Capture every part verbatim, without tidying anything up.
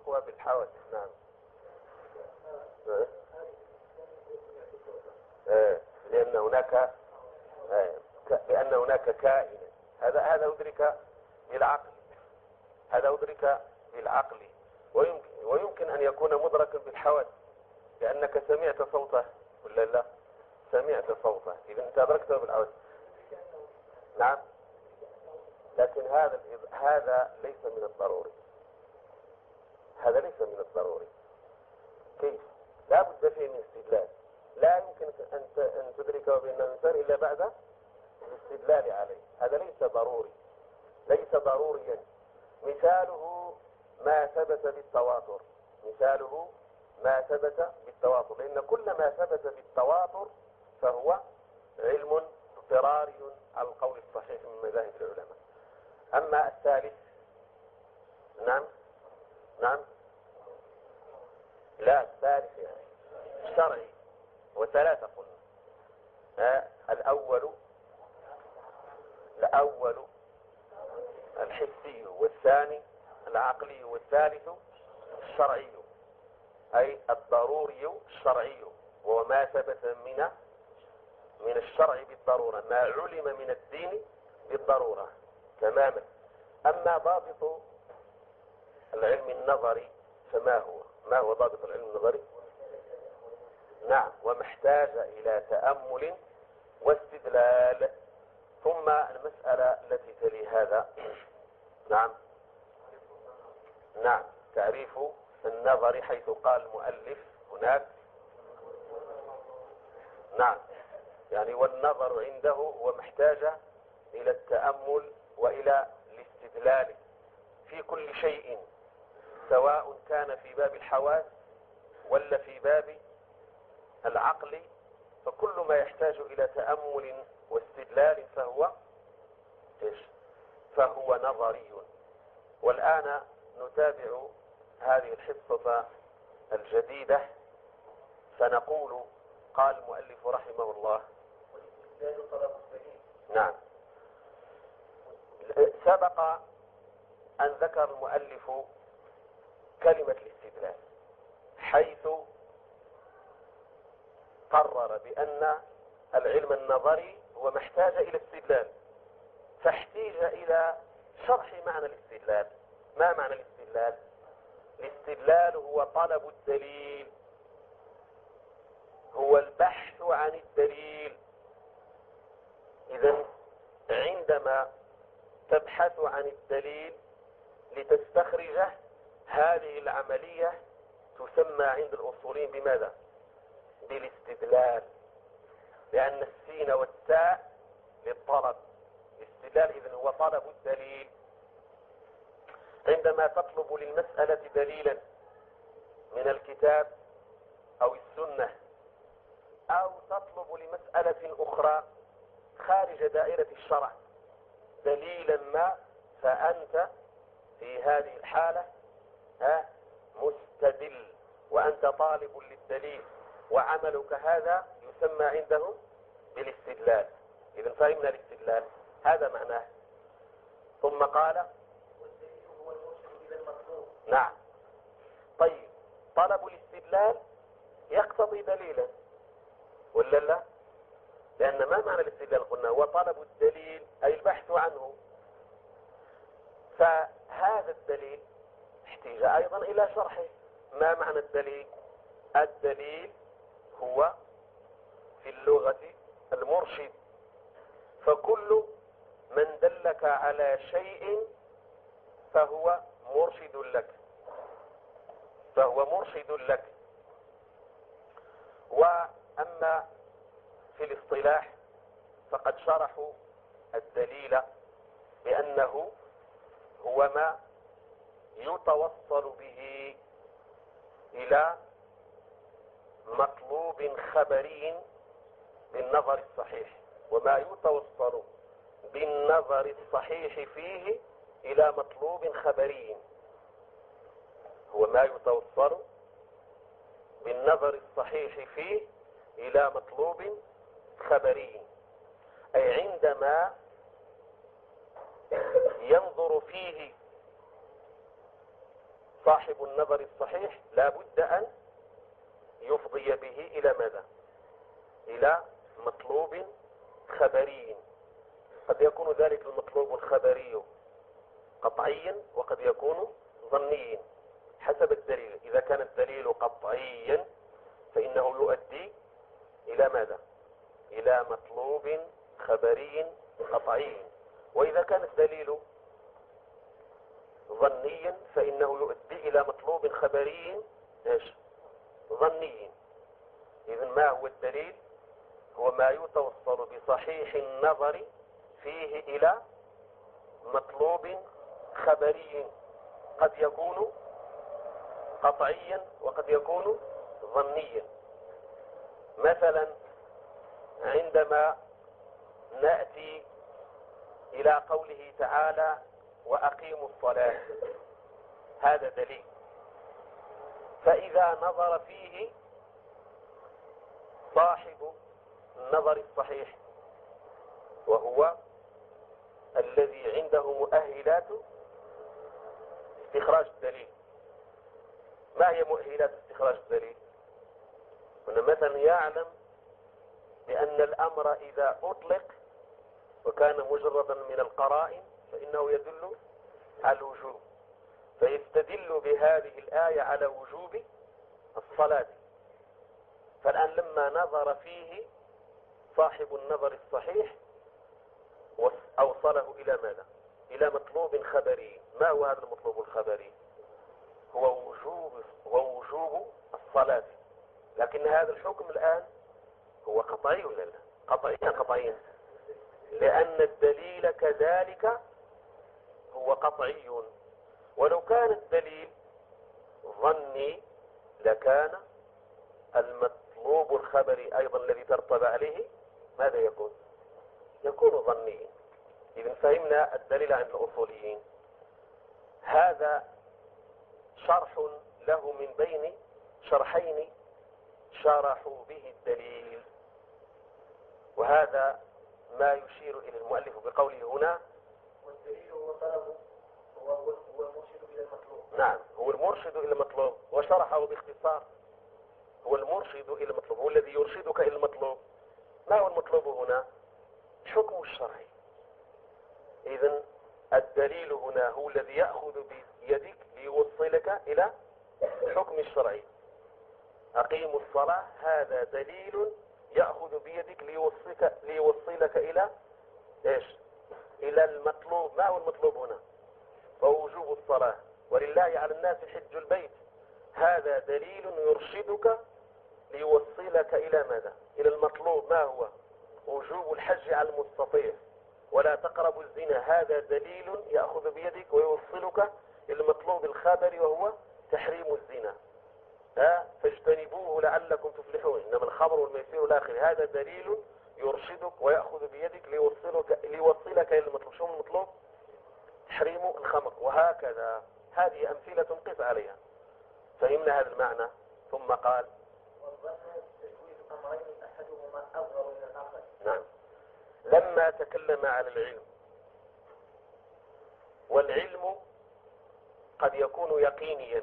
أقوى بالحوادث. نعم. آه. لأن هناك آه. لأن هناك كائن، هذا هذا أدرك بالعقل، هذا أدرك بالعقل، ويمكن ويمكن أن يكون مدركا بالحوادث، لأنك سمعت صوته ولا لا؟ سمعت صوته، إذا أنت أدركته بالحوادث. نعم. لكن هذا هذا ليس من الضروري، هذا ليس من الضروري. كيف؟ لا بد فيه من استدلال، لا يمكن أن أن تدركه بأن الإنسان إلا بعد الاستدلال عليه، هذا ليس ضروري، ليس ضروريا. مثاله ما ثبت بالتواتر، مثاله ما ثبت بالتواتر، لأن كل ما ثبت بالتواتر فهو علم اضطراري على القول الصحيح من مذاهب العلماء. أما الثالث، نعم نعم لا الثالث يعني الشرعي، وثلاثة قلنا. آه الأول الأول الحسي، والثاني العقلي، والثالث الشرعي، أي الضروري الشرعي، وهو ما ثبت من من الشرع بالضرورة، ما علم من الدين بالضرورة تماما. أما ضابط العلم النظري فما هو؟ ما هو ضابط العلم النظري؟ نعم، ومحتاج إلى تأمل واستدلال. ثم المسألة التي تلي هذا، نعم نعم تعريف النظر، حيث قال المؤلف هناك نعم يعني والنظر عنده هو محتاج إلى التأمل وإلى الاستدلال في كل شيء، سواء كان في باب الحواس ولا في باب العقل، فكل ما يحتاج إلى تأمل واستدلال فهو إيش؟ فهو نظري. والآن نتابع هذه الحصة الجديدة، فنقول قال المؤلف رحمه الله نعم. سبق أن ذكر المؤلف كلمة الاستدلال، حيث قرر بأن العلم النظري هو محتاج إلى استدلال، فاحتاج إلى شرح معنى الاستدلال. ما معنى الاستدلال؟ الاستدلال هو طلب الدليل، هو البحث عن الدليل. إذن عندما تبحث عن الدليل لتستخرجه، هذه العملية تسمى عند الأصوليين بماذا؟ بالاستدلال، لأن السين والتاء للطلب. الاستدلال إذن هو طلب الدليل. عندما تطلب للمسألة دليلا من الكتاب أو السنة، أو تطلب لمسألة أخرى خارج دائرة الشرع دليلا ما، فأنت في هذه الحالة مستدل، وأنت طالب للدليل، وعملك هذا يسمى عندهم بالاستدلال. إذن فهمنا الاستدلال، هذا معناه. ثم قال والدليل هو المرشد إلى المطلوب. نعم. طيب، طلب الاستدلال يقتضي دليلا ولا لا؟ لأن ما معنى الاستدلال؟ قلنا هو طلب الدليل أي البحث عنه، فهذا الدليل احتاج أيضا إلى شرحه. ما معنى الدليل؟ الدليل هو في اللغة المرشد، فكل من دلك على شيء فهو مرشد لك، فهو مرشد لك. وأما في الاصطلاح فقد شرحوا الدليل بأنه هو ما يتوصل به إلى مطلوب خبري بالنظر الصحيح، وما يتوصل بالنظر الصحيح فيه إلى مطلوب خبري. هو ما يتوصل بالنظر الصحيح فيه إلى مطلوب خبري، أي عندما ينظر فيه صاحب النظر الصحيح لا بد أن يفضي به إلى ماذا؟ إلى مطلوب خبري. قد يكون ذلك المطلوب الخبري قطعيا وقد يكون ظنيا حسب الدليل. إذا كان الدليل قطعيا فإنه يؤدي إلى ماذا؟ إلى مطلوب خبري قطعي. وإذا كان الدليل ظنيا فإنه يؤدي إلى مطلوب خبري إيش؟ ظني. إذن ما هو الدليل؟ هو ما يتوصل بصحيح النظر فيه إلى مطلوب خبري قد يكون قطعيا وقد يكون ظنيا. مثلا عندما نأتي إلى قوله تعالى وأقيموا الصلاة، هذا دليل. فإذا نظر فيه صاحب النظر الصحيح وهو الذي عنده مؤهلات استخراج الدليل. ما هي مؤهلات استخراج الدليل؟ هنا مثلا يعلم بأن الأمر إذا أطلق وكان مجردا من القرائن فإنه يدل على الوجوب، فيستدل بهذه الآية على وجوب الصلاة. فالآن لما نظر فيه صاحب النظر الصحيح أوصله إلى ماذا؟ إلى مطلوب خبري. ما هو هذا المطلوب الخبري؟ هو وجوب, هو وجوب الصلاة. لكن هذا الحكم الآن هو قطعي ولا لا؟ قطعيا قطعيا، لأن الدليل كذلك هو قطعي. ولو كان الدليل ظني لكان المطلوب الخبري أيضا الذي ترتب عليه ماذا يكون؟ يكون ظنيا. إذن فهمنا الدليل عند الأصوليين. هذا شرح له من بين شرحين شرحوا به الدليل، وهذا ما يشير إلى المؤلف بقوله هنا والدليل هو طلب هو هو المرشد إلى المطلوب. نعم، هو المرشد إلى المطلوب، وشرحه باختصار. هو المرشد إلى المطلوب، هو الذي يرشدك إلى المطلوب. ما هو المطلوب هنا؟ الحكم الشرعي. إذن الدليل هنا هو الذي يأخذ بيدك ليوصلك إلى الحكم الشرعي. أقيموا الصلاة، هذا دليل يأخذ بيدك ليوصلك, ليوصلك إلى إيش؟ إلى المطلوب. ما هو المطلوب هنا؟ ووجوب الصلاة. ولله على الناس حج البيت، هذا دليل يرشدك ليوصلك إلى ماذا؟ إلى المطلوب. ما هو؟ وجوب الحج على المستطيع. ولا تقربوا الزنا، هذا دليل يأخذ بيدك ويوصلك إلى المطلوب الخبري وهو تحريم الزنا. ها فاجتنبوه لعلكم تفلحون، إنما الخمر والميسير والآخر. هذا دليل يرشدك ويأخذ بيدك ليوصلك, ليوصلك إلى المطلوب. شو المطلوب؟ تحريم الخمر. وهكذا هذه أمثلة قف عليها. فهمنا هذا المعنى. ثم قال والظن تجويز أمرين أحدهما أظهر من الآخر. نعم، لما تكلم على العلم، والعلم قد يكون يقينيا،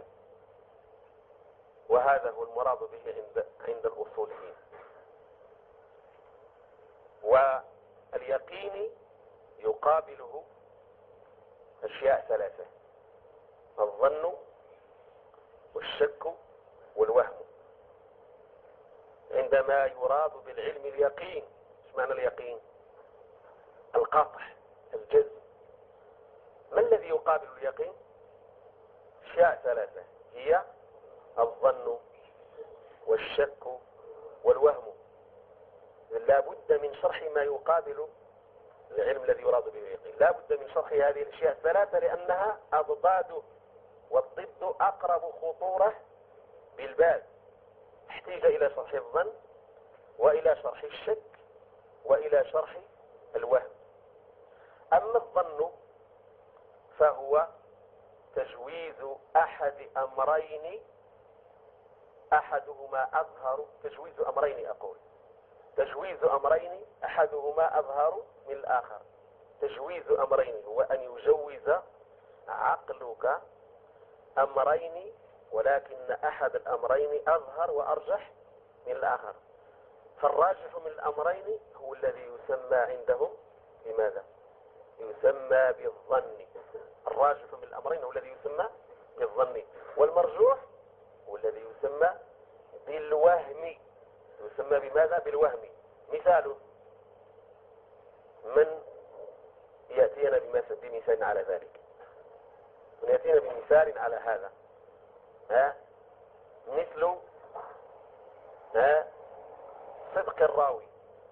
وهذا هو المراد به عند, عند الأصوليين. واليقين يقابله أشياء ثلاثة: الظن والشك والوهم. عندما يراد بالعلم اليقين، ايش معنى اليقين؟ القطع، الجزم. ما الذي يقابل اليقين؟ أشياء ثلاثة هي الظن والشك والوهم. لا بد من شرح ما يقابل العلم الذي يراد به اليقين. لا بد من شرح هذه الأشياء الثلاثة لأنها أضداد، والضد أقرب خطورة بالبال. احتاج إلى شرح الظن وإلى شرح الشك وإلى شرح الوهم. أما الظن فهو تجويز أحد أمرين أحدهما أظهر. تجويز أمرين أقول تجويز أمرين أحدهما أظهر من الآخر. تجويز أمرين هو أن يجوز عقلك أمرين ولكن أحد الأمرين أظهر وأرجح من الآخر، فالراجح من الأمرين هو الذي يسمى عندهم بماذا؟ يسمى بالظن. الراجح من الأمرين هو الذي يسمى بالظن، والمرجوح هو الذي يسمى بالوهم. يسمى بماذا؟ بالوهم. مثال، من يأتينا بمثال على ذلك؟ من يأتينا بمثال على هذا؟ ها؟ مثل ها؟ صدق الراوي،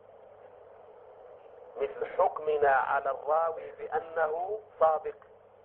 مثل حكمنا على الراوي بأنه صادق.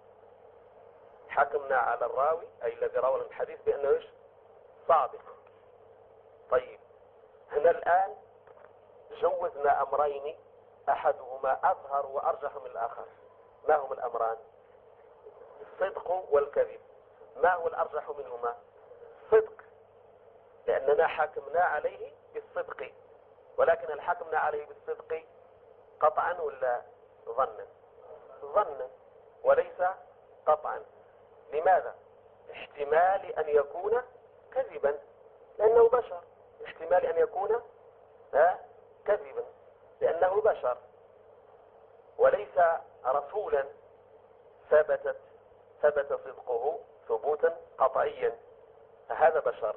حكمنا على الراوي أي الذي روى الحديث بأنه إيش؟ صادق. طيب، هنا الآن جوزنا أمرين أحدهما أظهر وأرجح من الآخر. ما هم الأمران؟ الصدق والكذب. ما هو الأرجح منهما؟ صدق، لأننا حكمنا عليه بالصدق، ولكن هل حكمنا عليه بالصدق قطعا ولا ظنا؟ ظنا وليس قطعا. لماذا؟ احتمال أن يكون كذبا، لأنه بشر. احتمال أن يكون ها كذبا لأنه بشر، وليس رسولا ثبتت ثبت صدقه ثبوتا قطعيا، هذا بشر.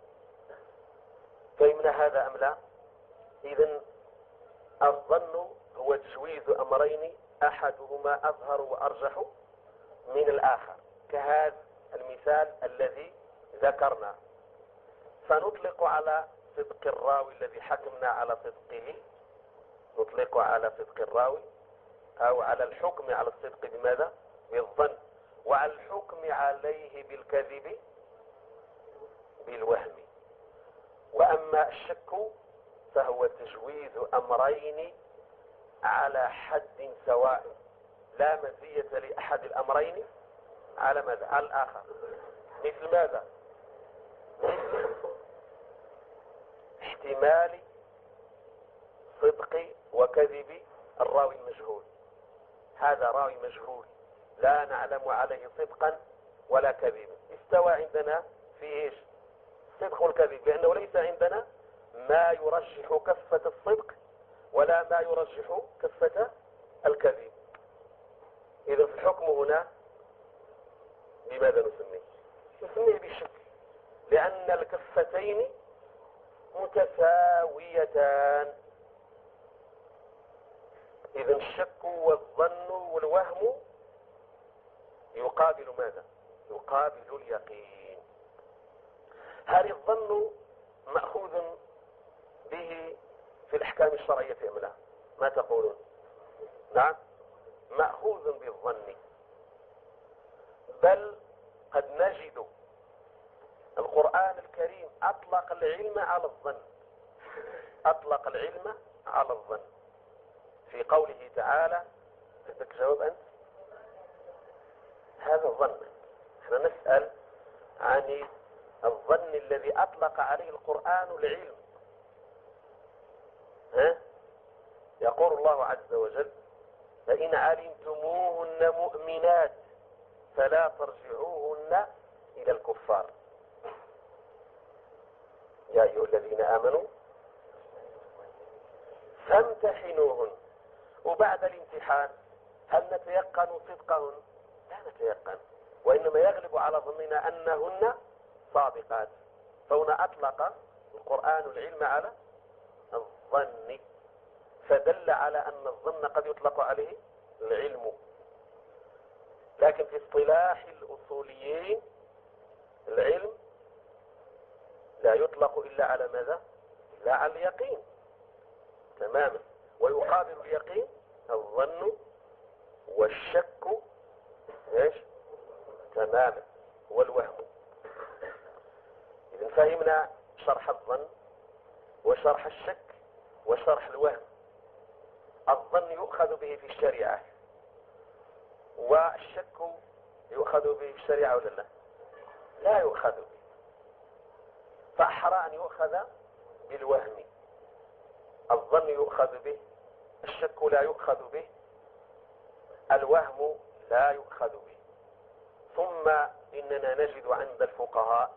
فهمنا هذا أم لا؟ إذن الظن هو تجويز أمرين أحدهما أظهر وأرجح من الآخر، كهذا المثال الذي ذكرنا. فنطلق على صدق الراوي الذي حكمنا على صدقه، نطلق على صدق الراوي أو على الحكم على الصدق بماذا؟ بالظن، وعلى الحكم عليه بالكذب بالوهم. وأما الشك فهو تجويز أمرين على حد سواء، لا مزية لأحد الأمرين على ماذا؟ على الآخر. مثل ماذا؟ مثل احتمال صدق وكذب الراوي المجهول. هذا راوي مجهول لا نعلم عليه صدقا ولا كذبا، استوى عندنا في ايش؟ الصدق والكذب، لأنه ليس عندنا ما يرجح كفة الصدق ولا ما يرجح كفة الكذب. إذا في الحكم هنا بماذا نسميه؟ نسميه بالشك، لأن الكفتين متساويتان. إذا الشك والظن والوهم يقابل ماذا؟ يقابل اليقين. هل الظن مأخوذ به في الأحكام الشرعية أم لا؟ ما تقولون؟ نعم، مأخوذ بالظن، بل قد نجد القرآن الكريم أطلق العلم على الظن، أطلق العلم على الظن في قوله تعالى. عندك جواب أنت؟ هذا الظن، احنا نسأل عن الظن الذي أطلق عليه القرآن العلم. ها؟ يقول الله عز وجل: فإن علمتموهن مؤمنات فلا ترجعوهن إلى الكفار يا أيها الذين آمنوا فامتحنوهن. وبعد الامتحان هل نتيقن صدقهن؟ لا نتيقن، وإنما يغلب على ظننا أنهن صادقات. فهنا أطلق القرآن العلم على الظن، فدل على أن الظن قد يطلق عليه العلم. لكن في اصطلاح الأصوليين العلم لا يطلق إلا على ماذا؟ لا على اليقين تماما. ويقابل اليقين الظن والشك ايش تماما والوهم. إذن فهمنا شرح الظن وشرح الشك وشرح الوهم. الظن يؤخذ به في الشريعة، والشك يؤخذ به في الشريعة ولا لا؟ لا يؤخذ به، فأحرى أن يؤخذ بالوهم. الظن يؤخذ به، الشك لا يؤخذ به، الوهم لا يؤخذ به. ثم إننا نجد عند الفقهاء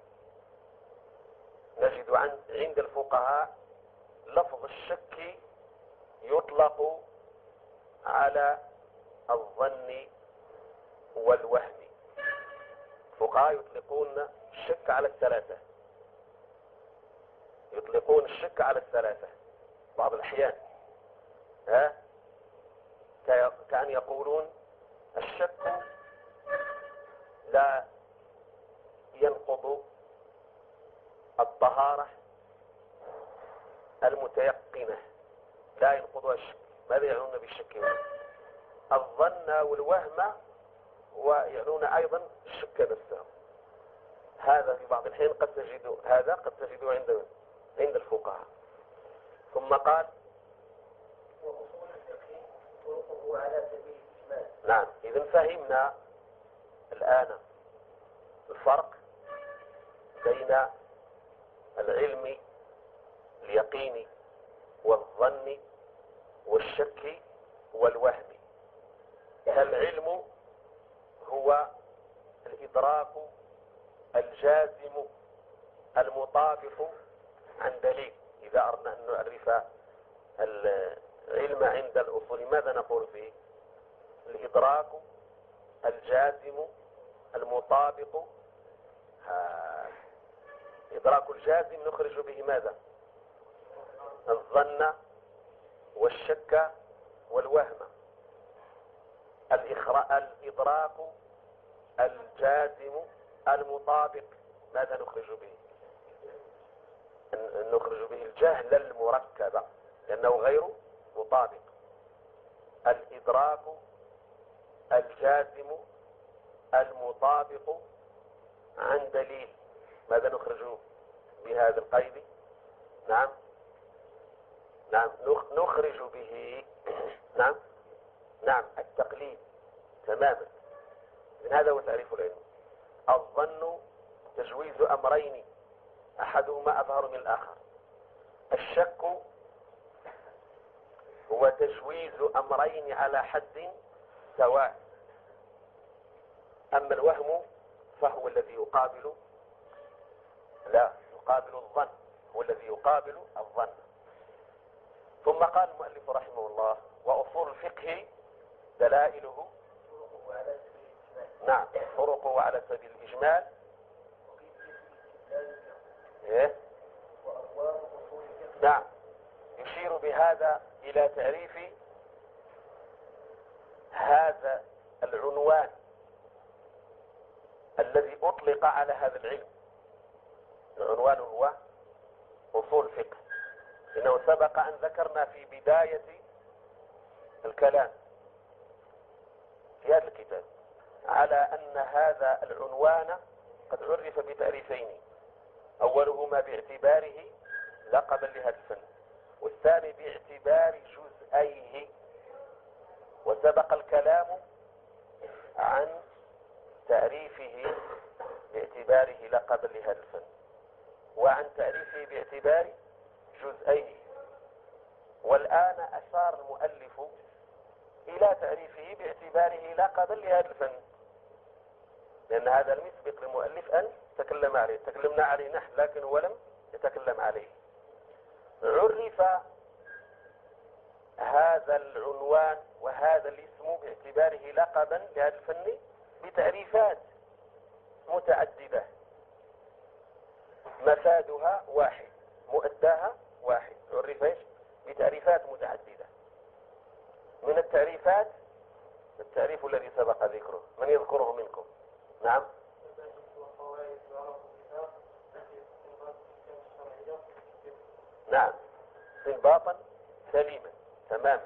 نجد عند الفقهاء لفظ الشك يطلق على الظن والوهم. الفقهاء يطلقون الشك على الثلاثة يطلقون الشك على الثلاثة بعض الأحيان، ها كأن يقولون الشك لا ينقض الطهارة المتيقنة، لا ينقضها الشك. ماذا يعنون بالشك؟ الظن والوهم، ويعنون أيضا الشك نفسه. هذا في بعض الحين قد تجد هذا قد تجده عند عند الفقهاء. ثم قال وأصول الفقه طرقه على سبيل الإجمال. نعم، إذن فهمنا الآن الفرق بين العلم اليقيني والظن والشك والوهم. العلم هو الإدراك الجازم المطابق عن دليل. إذا أردنا أن نعرف العلم عند الأصول ماذا نقول فيه؟ الإدراك الجازم المطابق. إدراك الجازم نخرج به ماذا؟ الظن والشك والوهم. الإدراك الجازم المطابق ماذا نخرج به؟ نخرج به الجهل المركب لأنه غير مطابق. الإدراك الجازم المطابق عن دليل ماذا نخرج بهذا القيد؟ نعم نعم نخرج به نعم نعم التقليد تماما. من هذا هو تعريف العلم. الظن تجويز أمرين أحدهما أظهر من الآخر. الشك هو تجويز أمرين على حد سواء. أما الوهم فهو الذي يقابل لا يقابل الظن، هو الذي يقابل الظن. ثم قال المؤلف رحمه الله وأصول الفقه دلائله نعم طرقه على سبيل الإجمال. إيه؟ نعم يشير بهذا إلى تعريف هذا العنوان الذي أطلق على هذا العلم. العنوان هو أصول الفقه. إنه سبق أن ذكرنا في بداية الكلام في هذا الكتاب على أن هذا العنوان قد عرف بتعريفين، أولهما باعتباره لقبا لهذا الفن، والثاني باعتبار جزئيه. وسبق الكلام عن تعريفه باعتباره لقبا لهذا الفن وعن تعريفه باعتبار جزئيه. والآن أشار المؤلف إلى تعريفه باعتباره لقبا لهذا الفن، لأن هذا لم يسبق للمؤلف أن تكلم عليه. تكلمنا عليه نحن لكن هو لم يتكلم عليه. عرف هذا العنوان وهذا الاسم باعتباره لقبا لهذا الفن بتعريفات متعددة مفادها واحد مؤداها واحد. عرف ايش؟ بتعريفات متعددة. من التعريفات التعريف الذي سبق ذكره، من يذكره منكم؟ نعم نعم استنباطا سليما تمام.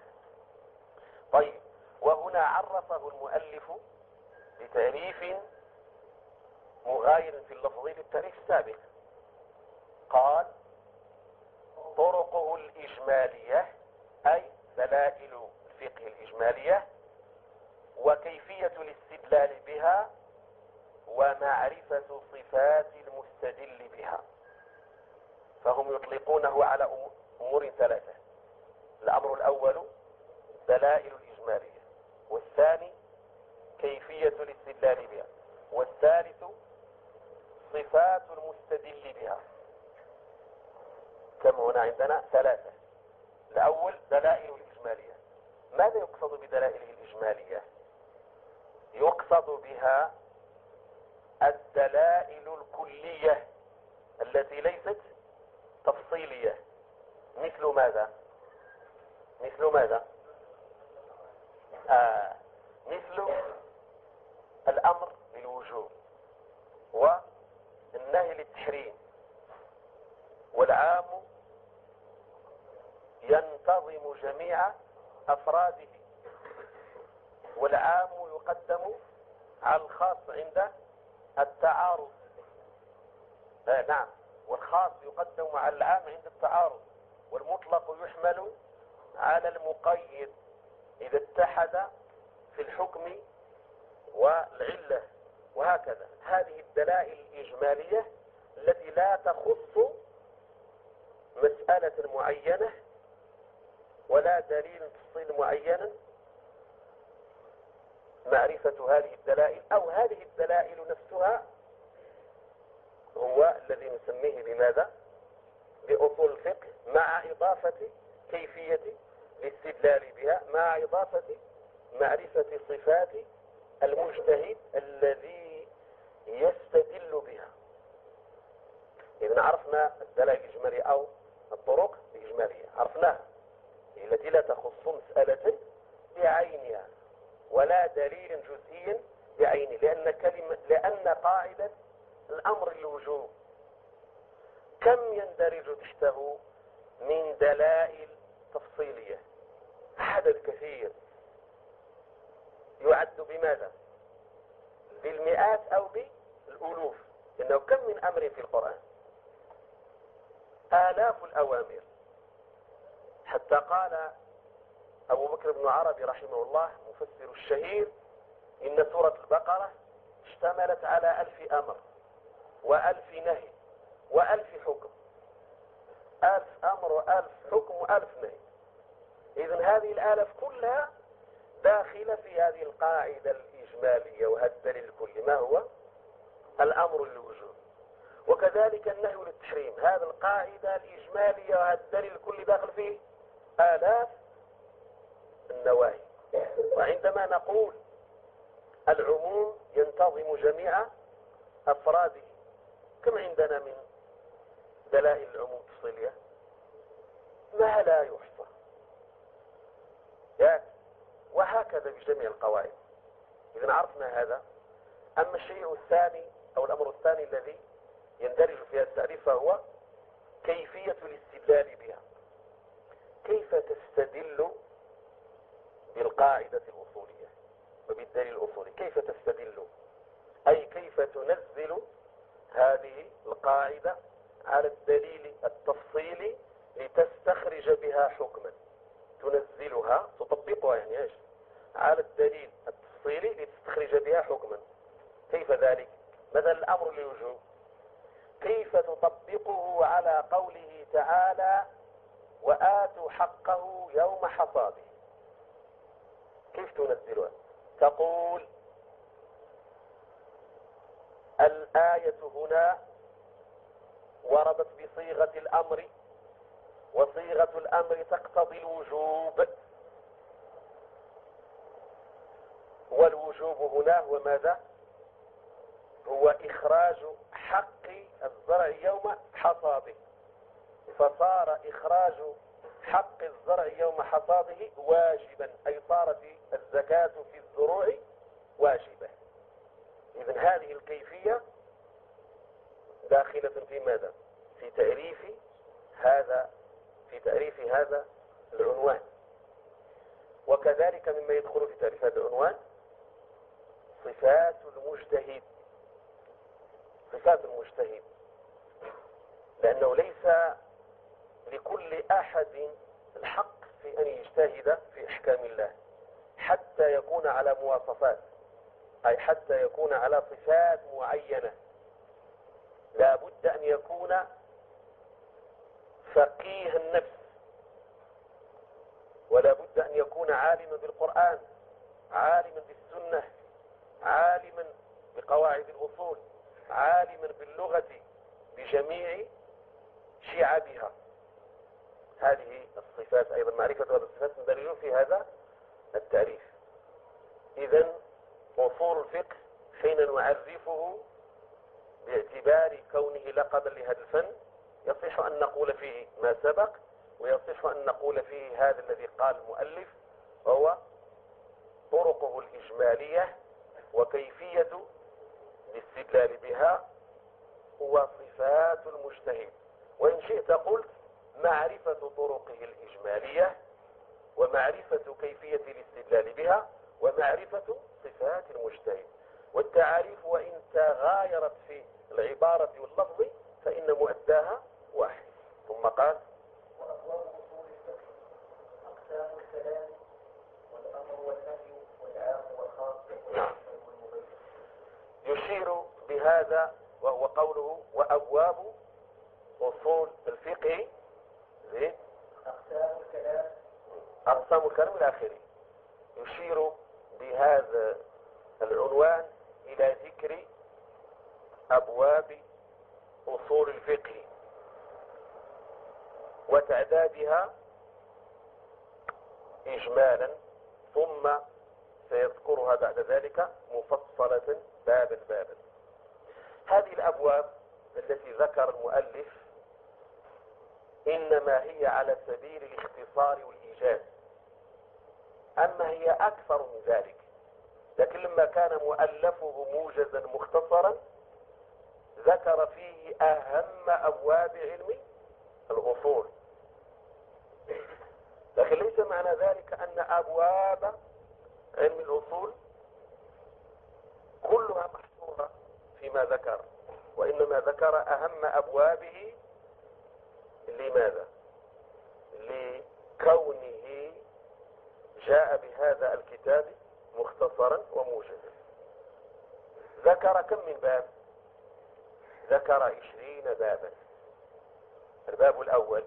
طيب وهنا عرفه المؤلف بتعريف مغاير في اللفظ للتعريف السابق. قال طرقه الإجمالية أي دلائل الفقه الإجمالية وكيفية الاستدلال بها ومعرفة صفات المستدل بها. فهم يطلقونه على أمور ثلاثة. الأمر الأول دلائل الإجمالية، والثاني كيفية الاستدلال بها، والثالث صفات المستدل بها. كم هنا عندنا؟ ثلاثة. الأول دلائل الإجمالية. ماذا يقصد بدلائله الإجمالية؟ يقصد بها الدلائل الكلية التي ليست تفصيلية. مثل ماذا؟ مثل ماذا؟ آه مثل الأمر بالوجوب والنهي للتحريم، والعام ينتظم جميع أفراده، والعام يقدم على الخاص عند التعارض. آه نعم، والخاص يقدم على العام عند التعارض، والمطلق يحمل على المقيد إذا اتحد في الحكم والعلة، وهكذا. هذه الدلائل الإجمالية التي لا تخص مسألة معينة ولا دليل تفصيل معين، معرفة هذه الدلائل أو هذه الدلائل نفسها هو الذي نسميه بماذا؟ بأصول الفقه، مع إضافة كيفية الاستدلال بها، مع إضافة معرفة صفات المجتهد الذي يستدل بها. إذن عرفنا الدلائل الإجمالية أو الطرق الإجمالية، عرفناها التي لا تخص مسألة بعينها ولا دليل جزئي بعينه، لأن كلمة لأن قاعدة الأمر الوجوب كم يندرج تحته من دلائل تفصيلية؟ عدد كثير يعد بماذا؟ بالمئات أو بالألوف، إنه كم من أمر في القرآن؟ آلاف الأوامر. حتى قال أبو بكر بن عربي رحمه الله مفسر الشهير إن سورة البقرة اشتملت على ألف أمر وألف نهي وألف حكم. ألف أمر وألف حكم وألف نهي. إذن هذه الآلاف كلها داخلة في هذه القاعدة الإجمالية وهذا الدليل الكلي. ما هو؟ الأمر للوجوب. وكذلك النهي للتحريم، هذا القاعدة الإجمالية وهذا الدليل الكلي داخل فيه آلاف النواهي. وعندما نقول العموم ينتظم جميع أفراده، كم عندنا من دلائل العموم التفصيلية؟ ما لا يحصى. يعني وهكذا بجميع القواعد. إذن عرفنا هذا. أما الشيء الثاني أو الأمر الثاني الذي يندرج في هذا التعريف فهو كيفية الاستدلال بها. كيف تستدل بالقاعدة الأصولية وبالدليل الأصولي؟ كيف تستدل؟ أي كيف تنزل هذه القاعدة على الدليل التفصيلي لتستخرج بها حكما. تنزلها تطبقها يعني ايش؟ على الدليل التفصيلي لتستخرج بها حكما. كيف ذلك؟ مثلا الأمر للوجوب، كيف تطبقه على قوله تعالى وآتوا حقه يوم حصاده؟ كيف تنزلها؟ تقول الآية هنا وردت بصيغة الأمر، وصيغة الأمر تقتضي الوجوب، والوجوب هنا هو ماذا؟ هو إخراج حق الزرع يوم حصاده، فصار إخراج حق الزرع يوم حصاده واجبا، أي صارت الزكاة في الزروع واجبة. إذن هذه الكيفية داخلة في ماذا؟ في تعريف هذا في تعريف هذا العنوان. وكذلك مما يدخل في تعريف هذا العنوان صفات المجتهد. صفات المجتهد، لأنه ليس لكل أحد الحق في أن يجتهد في أحكام الله حتى يكون على مواصفات، أي حتى يكون على صفات معينة. لا بد أن يكون فقيه النفس، ولا بد أن يكون عالما بالقرآن، عالما بالسنة، عالما بقواعد قواعد الأصول عالما باللغة بجميع شعبها. هذه الصفات أيضا، معرفة هذه الصفات ندرج في هذا التعريف. إذن أصول الفقه حين نعرفه باعتبار كونه لقبا لهذا الفن يصح أن نقول فيه ما سبق، ويصح أن نقول فيه هذا الذي قال المؤلف، وهو طرقه الإجمالية وكيفية الاستدلال بها وصفات المجتهد. وإن شئت قلت معرفة طرقه الإجمالية ومعرفة كيفية الاستدلال بها ومعرفة صفات المجتهد. والتعاريف وإن تغايرت في العبارة واللفظ فإن مؤداها واحد. ثم قال: وأبواب أصول الفقه أقسام الكلام والأمر والنهي والعام والخاص والمجمل والمبين. يشير بهذا وهو قوله وأبواب أصول الفقه زين أقسام الكلام أقسام الكلام الآخري. يشير بهذا العنوان إلى ذكر أبواب أصول الفقه وتعدادها إجمالا، ثم سيذكرها بعد ذلك مفصلة بابا بابا. هذه الأبواب التي ذكر المؤلف إنما هي على سبيل الاختصار والإيجاز، أما هي أكثر من ذلك، لكن لما كان مؤلفه موجزا مختصرا ذكر فيه أهم أبواب علم الأصول. لكن ليس معنى ذلك أن أبواب علم الأصول كلها محصورة فيما ذكر، وإنما ذكر أهم أبوابه. لماذا؟ لكونه جاء بهذا الكتاب مختصرا وموجزا. ذكر كم من باب؟ ذكر عشرين بابا. الباب الأول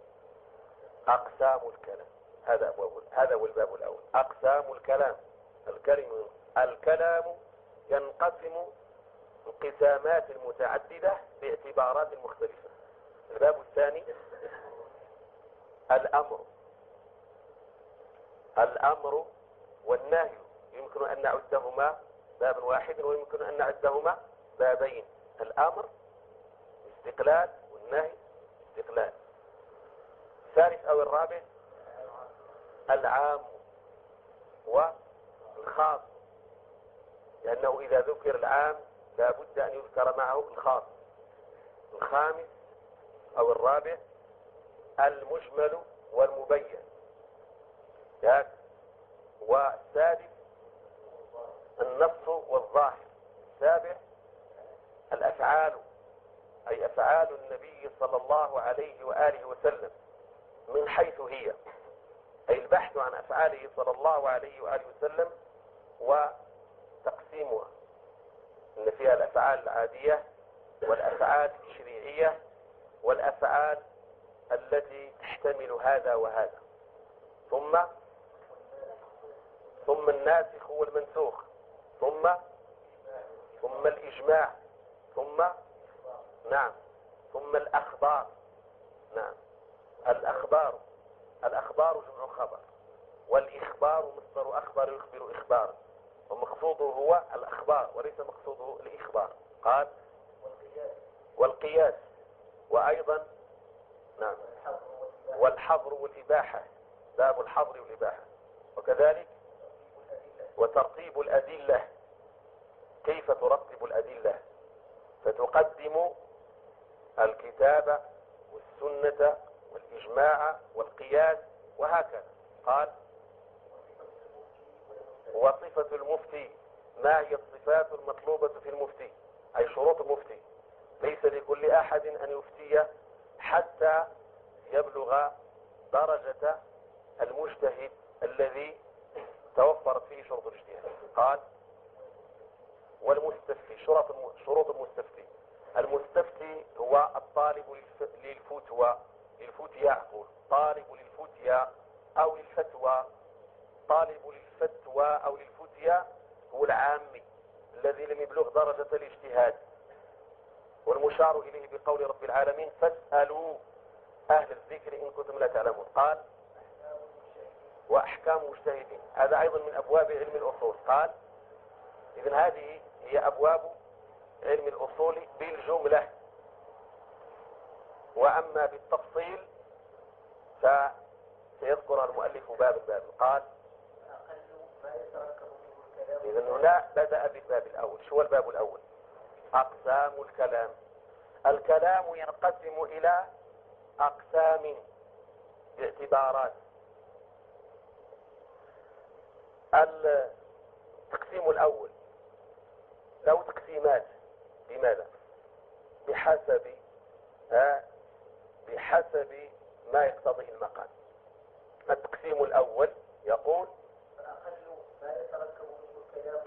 أقسام الكلام، هذا أبواب، هذا هو الباب الأول، أقسام الكلام. الكلم الكلام ينقسم انقسامات متعددة باعتبارات مختلفة. الباب الثاني الأمر الأمر والنهي، يمكن أن نعدهما بابا واحد ويمكن أن نعدهما بابين. الأمر استقلال والنهي استقلال. الثالث أو الرابع العام والخاص، لأنه إذا ذكر العام لا بد أن يذكر معه الخاص. الخامس أو الرابع المجمل والمبين. والسادس النص والظاهر. السابع الأفعال، أي أفعال النبي صلى الله عليه وآله وسلم من حيث هي، أي البحث عن أفعاله صلى الله عليه وآله وسلم وتقسيمها، إن فيها الأفعال العادية والأفعال التشريعية والأفعال التي تحتمل هذا وهذا. ثم ثم الناسخ والمنسوخ، ثم ثم الإجماع، ثم نعم ثم الأخبار. نعم الأخبار الأخبار جمع خبر، والإخبار مصدر أخبر يخبر إخبارا، ومقصوده هو الأخبار وليس مقصوده الإخبار. قال والقياس، وأيضا نعم والحظر والإباحة، باب الحظر والإباحة. وكذلك وترتيب الأدلة، كيف ترتب الأدلة، فتقدم الكتاب والسنة والإجماع والقياس وهكذا. قال وصفة المفتي، ما هي الصفات المطلوبة في المفتي، أي شروط المفتي. ليس لكل أحد أن يفتي حتى يبلغ درجة المجتهد الذي توفرت فيه شروط الاجتهاد. قال والمستفتي، شروط المستفتي. المستفتي هو الطالب للفتوى، للفتيا أقول طالب للفتيا أو للفتوى. طالب للفتوى أو للفتيا هو العامي الذي لم يبلغ درجة الاجتهاد، والمشار إليه بقول رب العالمين فاسألوا أهل الذكر إن كنتم لا تعلمون. قال وأحكام مجتهدين، هذا أيضا من أبواب علم الأصول. قال إذن هذه هي أبواب علم الأصول بالجملة، وأما بالتفصيل فسيذكر المؤلف باب باب. قال إذن هنا بدأ بالباب الأول. شو الباب الأول؟ أقسام الكلام. الكلام ينقسم إلى أقسام باعتبارات. التقسيم الأول له تقسيمات. بماذا؟ بحسب آه بحسب ما يقتضيه المقام. التقسيم الأول يقول ما يتركب منه الكلام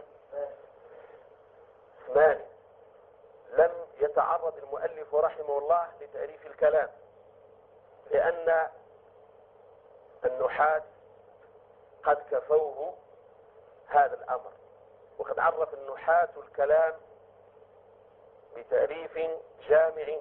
اثنان. لم يتعرض المؤلف رحمه الله لتعريف الكلام، لأن النحاة قد كفوه هذا الأمر، وقد عرف النحاة الكلام بتعريف جامع،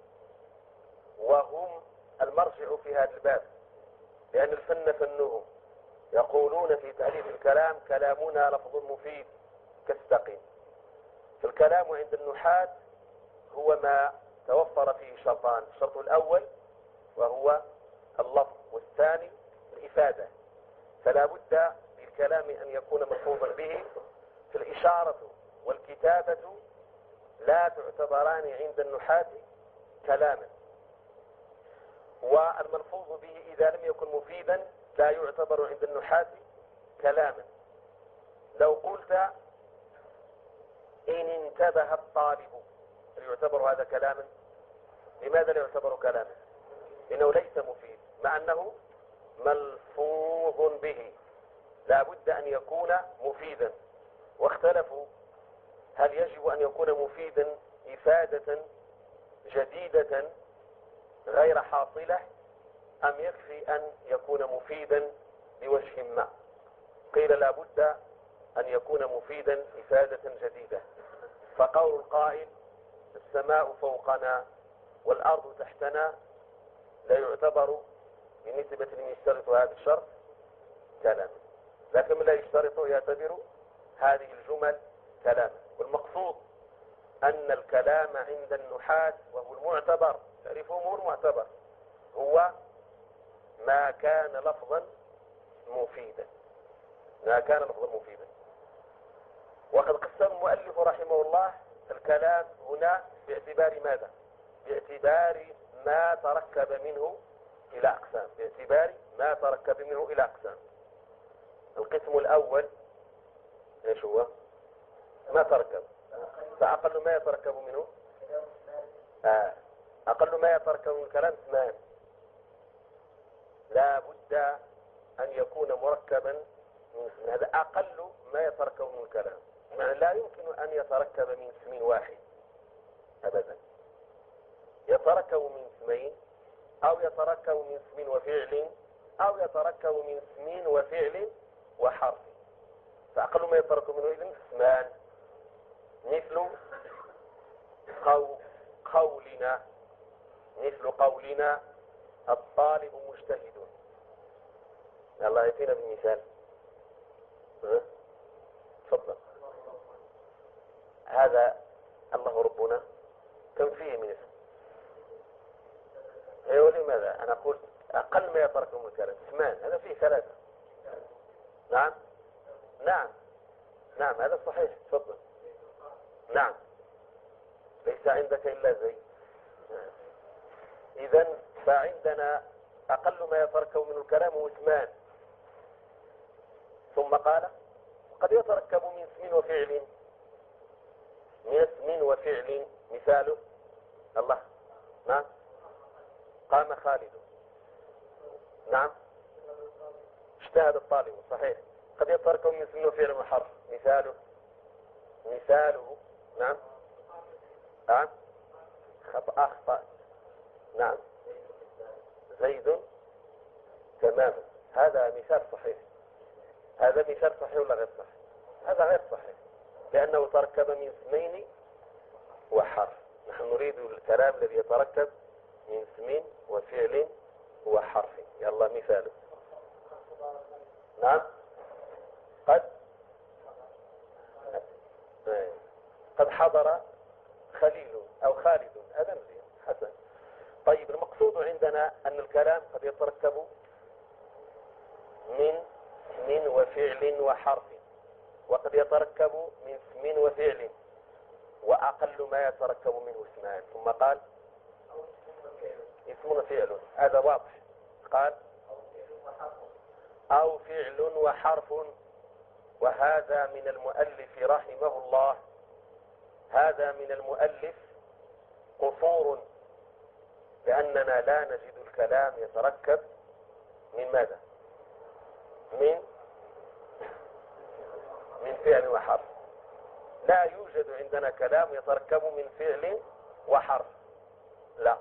وهم المرجع في هذا الباب، لأن الفن فنهم. يقولون في تعريف الكلام كلامنا لفظ مفيد كالسقيم. فالكلام عند النحاة هو ما توفر فيه شرطان: الشرط الأول وهو اللفظ، والثاني الإفادة. فلا بد للكلام أن يكون ملفوظا به. في الإشارة والكتابة لا تعتبران عند النحاة كلاما، والملفوظ به إذا لم يكن مفيدا لا يعتبر عند النحاة كلاما. لو قلت إن انتبه الطالب، هل يعتبر هذا كلاما؟ لماذا لا يعتبر كلاما؟ لأنه ليس مفيد، مع أنه ملفوظ به. لا بد أن يكون مفيدا. واختلفوا هل يجب أن يكون مفيدا إفادة جديدة غير حاصلة، أم يكفي أن يكون مفيدا بوجه ما. قيل لا بد أن يكون مفيدا إفادة جديدة. فقول القائل السماء فوقنا والأرض تحتنا لا يعتبر بالنسبة لمن يشترط هذا الشرط كلام، لكن من لا يشترط يعتبر هذه الجمل كلام. والمقصود أن الكلام عند النحاة وهو المعتبر، تعرفهم هو المعتبر، هو ما كان لفظا مفيدا، ما كان لفظا مفيدا. وقد قسم المؤلف رحمه الله الكلام هنا باعتبار ماذا؟ باعتبار ما تركب منه إلى أقسام. باعتبار ما تركب منه إلى أقسام. القسم الأول ايش هو؟ ما تركب. فأقل ما يتركب منه آه. أقل ما يتركب من الكلام اثنان. لا بد أن يكون مركبا من اسم. هذا أقل ما يتركب من الكلام، يعني لا يمكن أن يتركب من اسم واحد أبدا. يتركب من اسمين، أو يتركب من اسم وفعل، أو يتركب من اسم وفعل وحرف. فأقل ما يتركب منه إذن اسمان، مثل قو قولنا مثل قولنا الطالب مجتهد. الله يأتينا بالمثال. تفضل. هذا الله ربنا كم فيه من اسم؟ ايوه. لماذا انا قلت اقل ما يترك من الكلام اسمان؟ هذا فيه ثلاثة. نعم نعم نعم هذا صحيح. تفضل. نعم ليس عندك الا زيد. اذا فعندنا اقل ما يتركب من الكلام هو اسمان. ثم قال قد يتركب من اسم وفعل. من اسم وفعل مثاله الله. نعم قام خالد. نعم اجتهد الطالب. صحيح. قد يتركب من اسم وفعل وحرف. مثاله مثاله نعم نعم خطأ أخطأ. نعم زيد تماما. هذا مثال صحيح. هذا مثال صحيح ولا غير صحيح؟ هذا غير صحيح. لأنه تركب من اسمين وحرف. نحن نريد الكلام الذي يتركب من اسم وفعل وحرف. يلا مثال. نعم. قد قد حضر خليل أو خالد. هذا مزيان حسن. طيب المقصود عندنا أن الكلام قد يتركب من اسم وفعل وحرف، وقد يتركب من اسم وفعل، وأقل ما يتركب منه اسمان. ثم قال اسم وفعل. هذا واضح. قال أو فعل وحرف. وهذا من المؤلف رحمه الله، هذا من المؤلف قصور، لأننا لا نجد الكلام يتركب من ماذا؟ من من فعل وحرف. لا يوجد عندنا كلام يتركب من فعل وحرف، لا.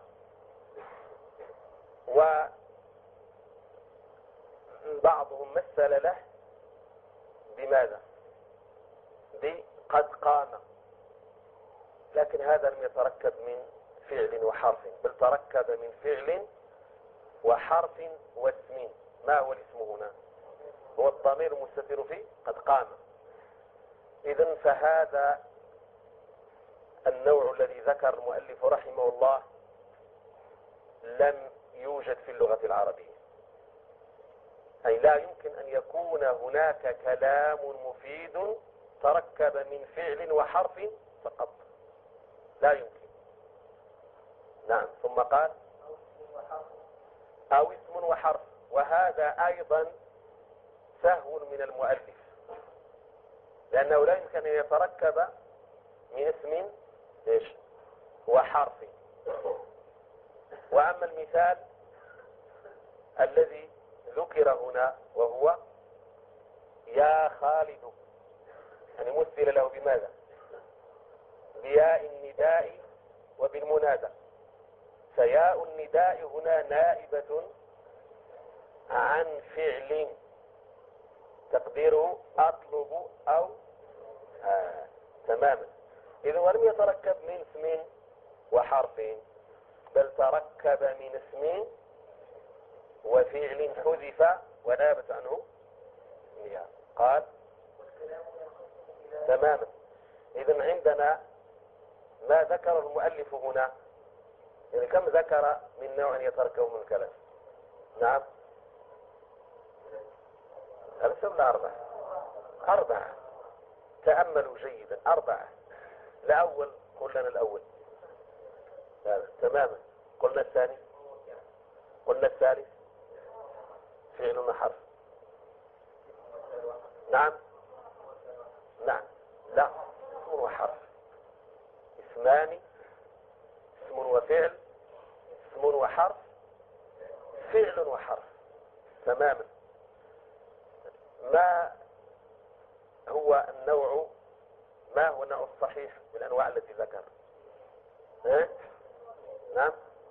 وبعضهم مثل له بماذا؟ بقد قام، لكن هذا لم يتركب من فعل وحرف، بل تركب من فعل وحرف واسم. ما هو الاسم هنا؟ هو الضمير المستتر فيه قد قام. إذن فهذا النوع الذي ذكر المؤلف رحمه الله لم يوجد في اللغة العربية، أي لا يمكن أن يكون هناك كلام مفيد تركب من فعل وحرف فقط، لا يمكن. نعم. ثم قال أو اسم وحرف. وهذا أيضا سهو من المؤلف، لأنه لا يمكن أن يتركب من اسم إيش وحرف. وأما المثال الذي ذكر هنا وهو يا خالد، يعني مثل له بماذا؟ بياء النداء وبالمنادى. فياء النداء هنا نائبة عن فعل تقديره أطلب أو آه. تماما. إذن ولم يتركب من اسم وحرف، بل تركب من اسم وفعل حذف ونابت عنه الياء. قال تماما. إذن عندنا ما ذكر المؤلف هنا، يعني كم ذكر من نوع يتركب من الكلام؟ نعم. أرسل ولا أربعة؟ أربعة. تأملوا جيدا. أربعة. الأول قلنا الأول هذا تماما. قلنا الثاني، قلنا الثالث فعل وحرف. نعم نعم. لا، اسم وحرف. اسمان، اسم وفعل، اسم وحرف، فعل وحرف. تماما. ما هو النوع ما هو النوع الصحيح من الأنواع التي ذكر؟ ها؟ نعم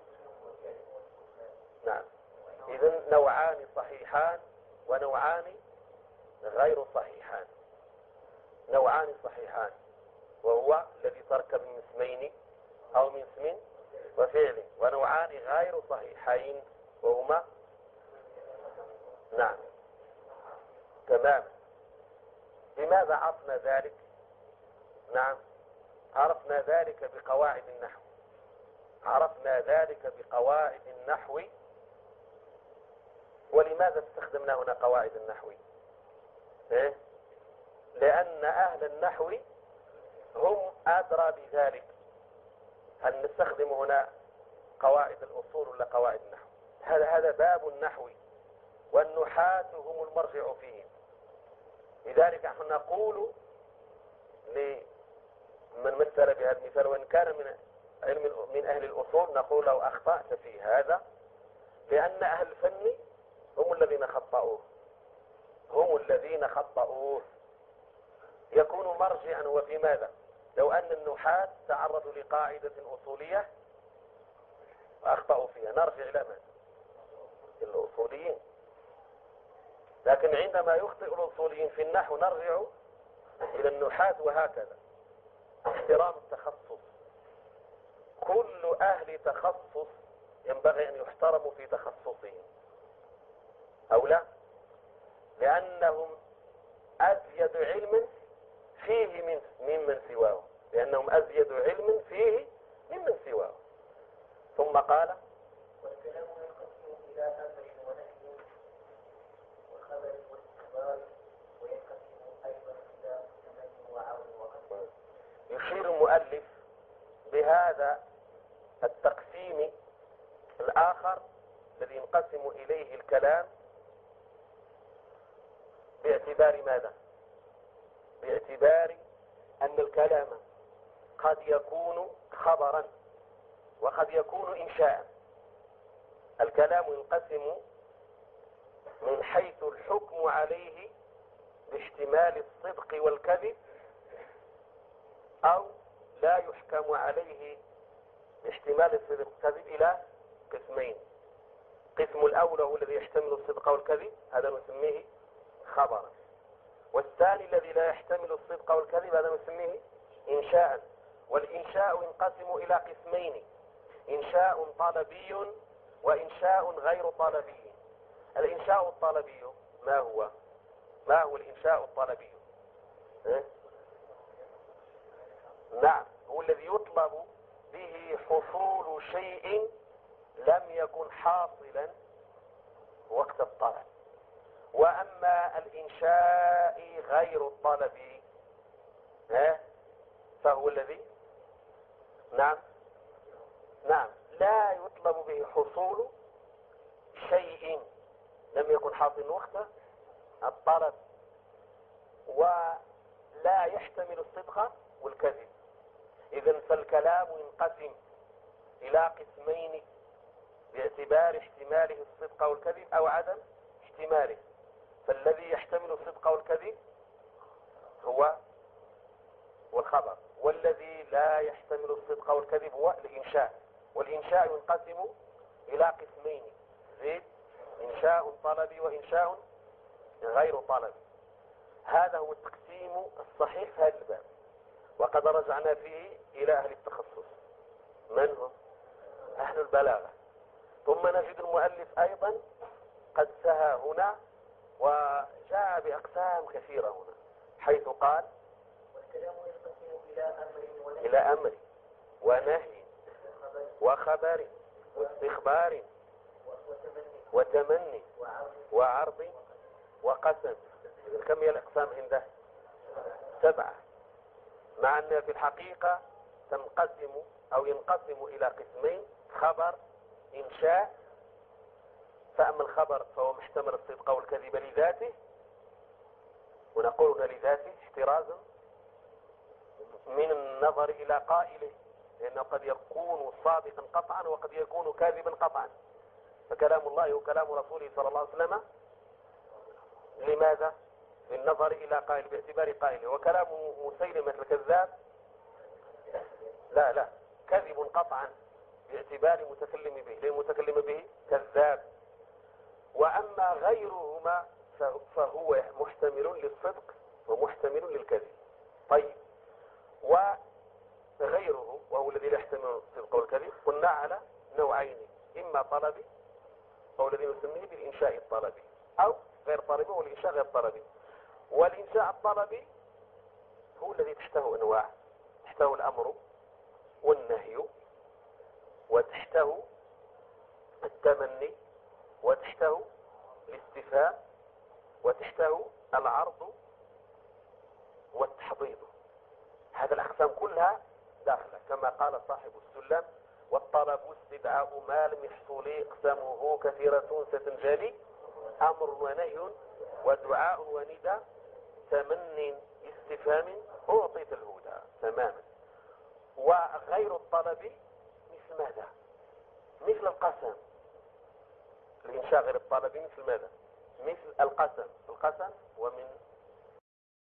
نعم. إذن نوعان صحيحان ونوعان غير صحيحان. نوعان صحيحان وهو الذي تركب من اسمين أو من اسم وفعل، ونوعان غير صحيحين وهما نعم تمام. لماذا عرفنا ذلك؟ نعم عرفنا ذلك بقواعد النحو. عرفنا ذلك بقواعد النحو. ولماذا استخدمنا هنا قواعد النحو؟ إيه؟ لأن أهل النحو هم أدرى بذلك. هل نستخدم هنا قواعد الأصول ولا قواعد النحو؟ هذا هذا باب النحو، والنحاة هم المرجع فيه. لذلك نحن نقول لمن مثل بهذا المثال، وإن كان من علم من أهل الأصول، نقول له أخطأت في هذا، لأن أهل الفن هم الذين خطأوه. هم الذين خطأوه. يكون مرجعا هو في ماذا؟ لو أن النحاة تعرضوا لقاعدة أصولية وأخطأوا فيها، نرجع إلى من؟ الأصوليين. لكن عندما يخطئ الأصوليين في النحو نرجع إلى النحاة وهكذا. احترام التخصص، كل أهل تخصص ينبغي أن يحترموا في تخصصهم، أو لا؟ لأنهم أزيد علم فيه من ممن سواه، لأنهم أزيد علم فيه ممن سواه. ثم قال: والكلام ينقسم إلى أمر ونهي وخبر واستخبار، وينقسم أيضا إلى تمني وعون وقدر. يشير المؤلف بهذا التقسيم الآخر الذي ينقسم إليه الكلام باعتبار ماذا؟ باعتبار أن الكلام قد يكون خبرا وقد يكون إنشاء. الكلام ينقسم من حيث الحكم عليه باحتمال الصدق والكذب، أو لا يحكم عليه باحتمال الصدق والكذب إلى قسمين. قسم الأول هو الذي يحتمل الصدق والكذب، هذا نسميه خبرا. والثاني الذي لا يحتمل الصدق والكذب هذا نسميه إنشاء. والإنشاء ينقسم إلى قسمين: إنشاء طلبي وإنشاء غير طلبي. الإنشاء الطلبي ما هو؟ ما هو الإنشاء الطلبي؟ إيه؟ نعم، هو الذي يطلب به حصول شيء لم يكن حاصلا وقت الطلب. وأما الإنشاء غير الطلبي إيه؟ فهو الذي نعم نعم لا يطلب به حصول شيء لم يكن حاصل وقت الطلب، ولا يحتمل الصدق والكذب. إذن فالكلام ينقسم إلى قسمين باعتبار احتماله الصدق والكذب أو عدم احتماله. فالذي يحتمل الصدق والكذب هو والخبر، والذي لا يحتمل الصدق والكذب هو الإنشاء. والإنشاء ينقسم إلى قسمين: زيد إنشاء طلبي وإنشاء غير طلبي. هذا هو التقسيم الصحيح في هذا الباب، وقد رجعنا فيه إلى أهل التخصص. من هم؟ أهل البلاغة. ثم نجد المؤلف أيضا قد سهى هنا وجاء بأقسام كثيرة هنا، حيث قال: والكلام ينقسم إلى أمر ونهي إلى أمر ونهي وخبر واستخبار وتمني وعرض وقسم. كم هي الأقسام عنده؟ سبعة. مع أنها في الحقيقة تنقسم أو ينقسم إلى قسمين: خبر، إنشاء. فأما الخبر فهو محتمل الصدق والكذب لذاته، ونقول لذاته احترازا من النظر إلى قائله، لأنه قد يكون صادقا قطعا وقد يكون كاذبا قطعا. فكلام الله وكلام رسوله صلى الله عليه وسلم لماذا؟ للنظر إلى قائل باعتبار قائله. وكلام مسيلمة الكذاب لا لا كذب قطعا باعتبار متكلم به، لأن المتكلم به كذاب. وأما غيرهما فهو محتمل للصدق ومحتمل للكذب. طيب، وغيره وهو الذي لا يحتمل الصدق والكذب قلنا على نوعين: إما طلبي أو الذي نسميه بالإنشاء الطلبي، أو غير طلبي والإنشاء غير طلبي. والإنشاء الطلبي هو الذي تحته أنواع: تحته الأمر والنهي، وتحته التمني، وتحته الاستفهام، وتحته العرض والتحضيض. هذا الأقسام كلها داخلة، كما قال صاحب السلم: والطلب استدعاء ما لم يحصل اقسامه كثيرة ستنجلي، أمر ونهي ودعاء وندى، تمن استفهام أعطيت الهدى تماما. وغير الطلب مثل ماذا؟ مثل القسم. الإنشاء غير الطلب مثل ماذا؟ مثل القسم. القسم ومن